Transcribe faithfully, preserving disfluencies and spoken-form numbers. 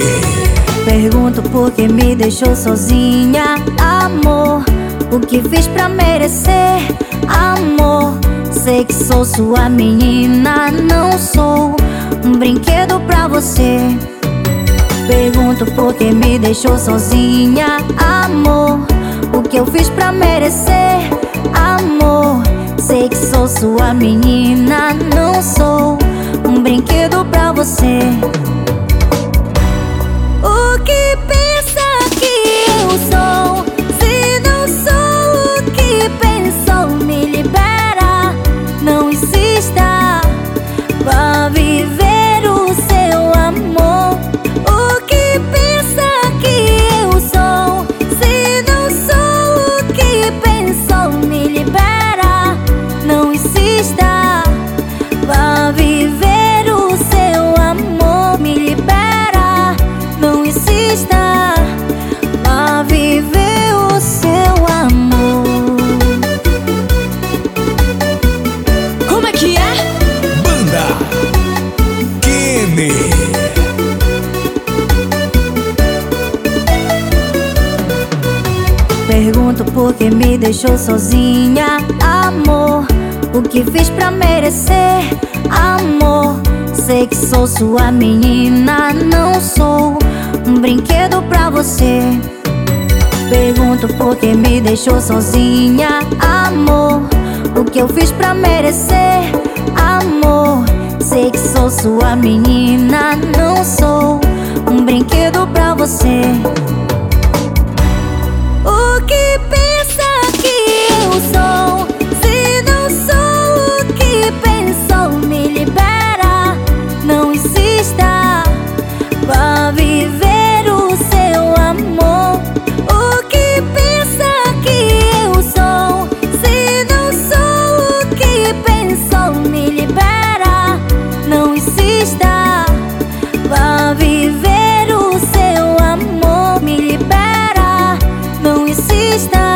Pergunto por que me deixou sozinha, amor. O que fiz pra merecer, amor? Sei que sou sua menina, não sou um brinquedo pra você. Pergunto por que me deixou sozinha, amor. O que eu fiz pra merecer, amor? Sei que sou sua menina, não sou um brinquedo pra você. O que pensa que eu sou? Se não sou o que pensou, me libera. Não insista, vá viver o seu amor. O que pensa que eu sou? Se não sou o que pensou, me libera. Não insista, vá viver o seu amor. Me libera, não insista, vá viver o seu amor. Como é que é? Banda Kenny. Pergunto por que me deixou sozinha, amor. O que fiz pra merecer, amor? Sei que sou sua menina, não sou um brinquedo pra você. Pergunto por que me deixou sozinha, amor. O que eu fiz pra merecer, amor? Sei que sou sua menina, não sou um brinquedo pra você. O que pensa que eu sou? Se não sou o que pensou, me libera. Não insista, vá viver o seu amor. O que pensa que eu sou? Se não sou o que pensou, me libera. Não insista, vá viver o seu amor. Me libera, não insista.